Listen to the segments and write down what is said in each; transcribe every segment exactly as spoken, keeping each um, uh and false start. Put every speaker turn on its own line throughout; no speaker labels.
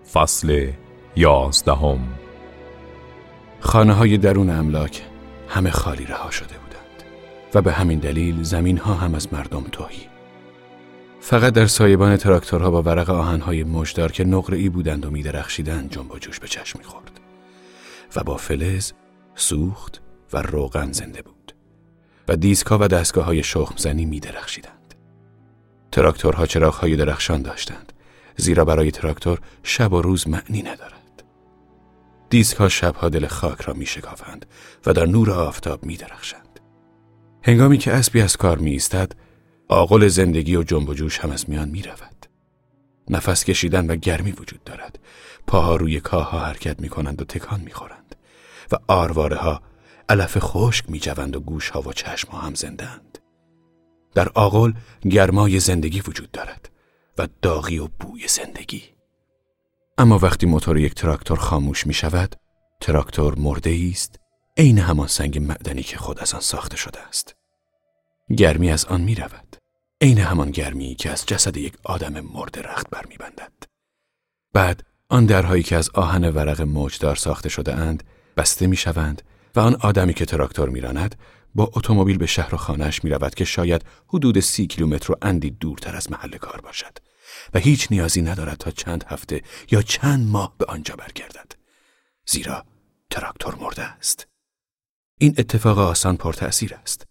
فصل یازدهم.
خانه های درون املاک همه خالی رها شده بودند و به همین دلیل زمین ها هم از مردم تهی. فقط در سایبان تراکتورها با ورق آهن‌های مژدار که نقره‌ای بودند و می‌درخشیدند جنب و جوش به چشم می‌خورد و با فلز، سوخت و روغن زنده بود و دیسک‌ها و دستگاه‌های شخم‌زنی می‌درخشیدند. تراکتورها چراغ‌های درخشان داشتند، زیرا برای تراکتور شب و روز معنی ندارد. دیسک‌ها شب‌ها دل خاک را می‌شکافند و در نور آفتاب می‌درخشند. هنگامی که اسبی از کار می‌ایستد، آغل زندگی و جنب و جوش هم از میان می‌رود. نفس کشیدن و گرمی وجود دارد. پاها روی کاه‌ها حرکت می‌کنند و تکان می‌خورند و آرواره‌ها علف خشک می‌جوند و گوش‌ها و چشم‌ها هم زنده‌اند. در آغل گرمای زندگی وجود دارد و داغی و بوی زندگی. اما وقتی موتور یک تراکتور خاموش می شود، تراکتور مرده است، عین همان سنگ معدنی که خود از آن ساخته شده است. گرمی از آن می رود، عین همان گرمی که از جسد یک آدم مرده رخت بر می بندد. بعد آن درهایی که از آهن ورق موجدار ساخته شده اند بسته می شوند و آن آدمی که تراکتور می راند با اتومبیل به شهر و خانه‌اش می رود که شاید حدود سی کیلومتر و اندی دورتر از محل کار باشد و هیچ نیازی ندارد تا چند هفته یا چند ماه به آنجا برگردد، زیرا تراکتور مرده است. این اتفاق آسان پرتأثیر است.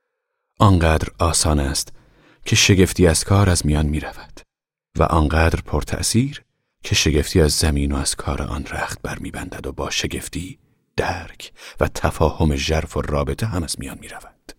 آنقدر آسان است که شگفتی از کار از میان می رود و آنقدر پرتأثیر که شگفتی از زمین و از کار آن رخت بر می بندد و با شگفتی درک و تفاهم ژرف و رابطه هم از میان می رود.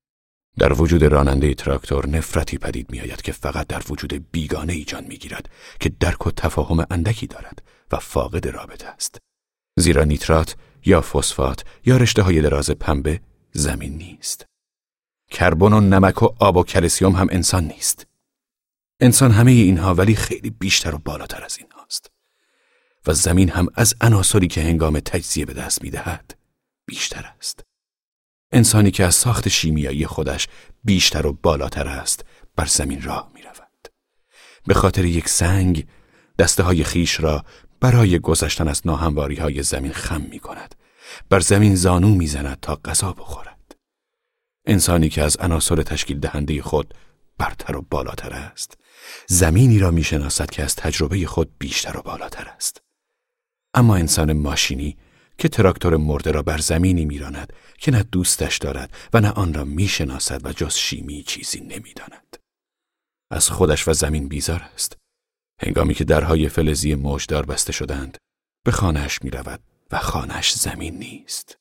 در وجود راننده تراکتور نفرتی پدید می آید که فقط در وجود بیگانه ای جان می گیرد که درک و تفاهم اندکی دارد و فاقد رابطه است. زیرا نیترات یا فسفات یا رشته های دراز پنبه زمین نیست. کربن و نمک و آب و کلسیم هم انسان نیست. انسان همه اینها ولی خیلی بیشتر و بالاتر از این هاست. و زمین هم از عناصری که هنگام تجزیه به دست می دهد بیشتر است. انسانی که از ساخت شیمیایی خودش بیشتر و بالاتر است بر زمین راه می رود. به خاطر یک سنگ دسته های خیش را برای گذشتن از ناهمواری های زمین خم می کند. بر زمین زانو می زند تا غذا بخورد. انسانی که از عناصر تشکیل دهنده خود برتر و بالاتر است، زمینی را می شناسد که از تجربه خود بیشتر و بالاتر است. اما انسان ماشینی که تراکتور مرده را بر زمینی میراند که نه دوستش دارد و نه آن را میشناسد و جز شیمی چیزی نمیداند. از خودش و زمین بیزار است. هنگامی که درهای فلزی موجدار بسته شدند، به خانه‌اش میرود و خانه‌اش زمین نیست.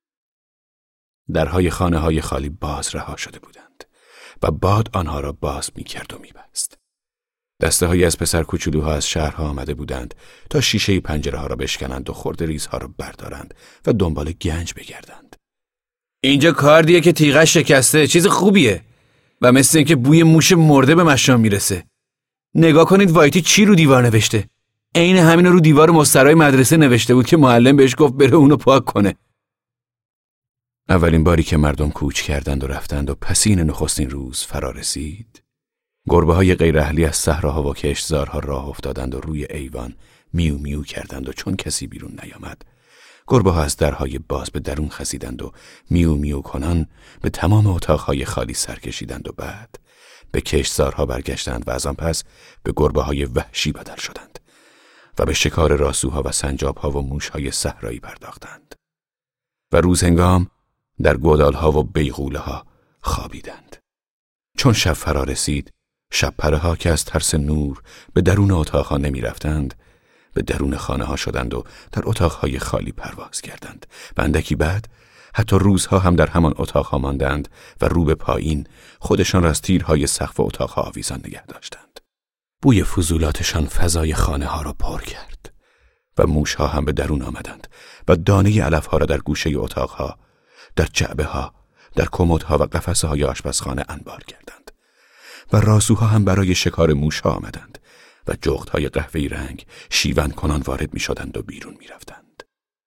درهای خانه‌های خالی باز رها شده بودند و باد آنها را باز میکرد و میبست. دسته هایی از پسر کوچولوها از شهرها آمده بودند تا شیشه پنجره ها را بشکنند و خرده ریزها را بردارند و دنبال گنج بگردند.
اینجا کاردیه که تیغش شکسته، چیز خوبیه و مثل این که بوی موش مرده به مشام میرسه. نگاه کنید وایتی چی رو دیوار نوشته. عین همین رو دیوار مسترای مدرسه نوشته بود که معلم بهش گفت بره اونو پاک کنه.
اولین باری که مردم کوچ کردند و رفتند و پسین نخستین روز فرا رسید، گربه های غیر اهلی از صحراها و کشتزارها راه افتادند و روی ایوان میو میو کردند و چون کسی بیرون نیامد، گربه ها از درهای باز به درون خزیدند و میو میو کنان به تمام اتاقهای خالی سر کشیدند و بعد به کشتزارها برگشتند و از آن پس به گربه های وحشی بدل شدند و به شکار راسوها و سنجابها و موشهای صحرایی پرداختند و روزهنگام در گودالها و بیغوله ها خوابیدند. چون شب فرا رسید، شب پره ها که از ترس نور به درون اتاقها نمی رفتند، به درون خانه ها شدند و در اتاقهای خالی پرواز کردند. و اندکی بعد حتی روزها هم در همان اتاقها ماندند و رو به پایین خودشان را از تیرهای سقف اتاقها آویزان نگه داشتند. بوی فضولاتشان فضای خانه ها را پر کرد و موشها هم به درون آمدند و دانه علف ها را در گوشه اتاقها، در جعبه ها، در کمدها و قفسه های آشپزخانه انبار کردند. و راسوها هم برای شکار موشها آمدند و جغدهای قهوه‌ای رنگ شیون کنان وارد می شدند و بیرون می رفتند.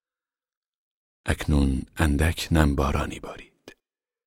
اکنون اندک نم بارانی بارید.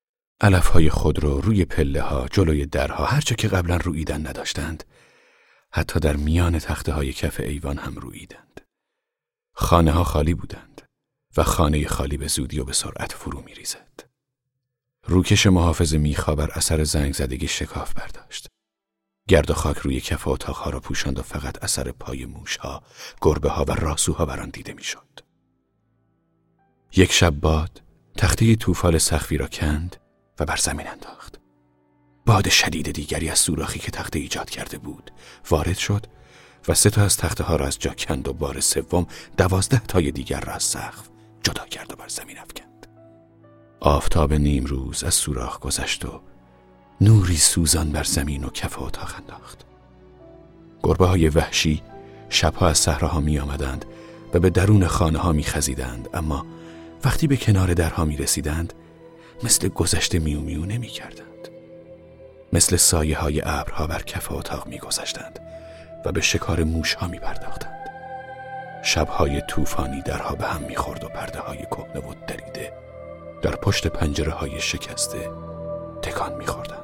علفهای خودرو روی پله ها، جلوی درها، هرچه که قبلا رویدن نداشتند، حتی در میان تخته های کف ایوان هم رویدند. خانه ها خالی بودند و خانه خالی به زودی و به سرعت فرو می ریزد. روکش محافظ میخا بر اثر زنگ زدگی شکاف برداشت. گرد و خاک روی کف اتاقها را پوشاند و فقط اثر پای موشها، گربه ها و راسوها بر آن دیده می شد. یک شب باد تخته توفال سقفی را کند و بر زمین انداخت. باد شدید دیگری از سوراخی که تخته ایجاد کرده بود وارد شد و سه تا از تخته ها را از جا کند و بار سوم دوازده تای دیگر را از سقف جدا کرد و بر زمین افکند. آفتاب نیم روز از سوراخ گذشت و نوری سوزان بر زمین و کف اتاق انداخت. گربه های وحشی شبها از صحراها می آمدند و به درون خانه ها می خزیدند، اما وقتی به کنار درها می رسیدند مثل گذشته میو میو نمی کردند. مثل سایه های ابرها بر کف اتاق می گذشتند و به شکار موش ها می پرداختند. شبهای طوفانی درها به هم می خورد و پرده های کهنه و دریده در پشت پنجره های شکسته تکان می خوردند.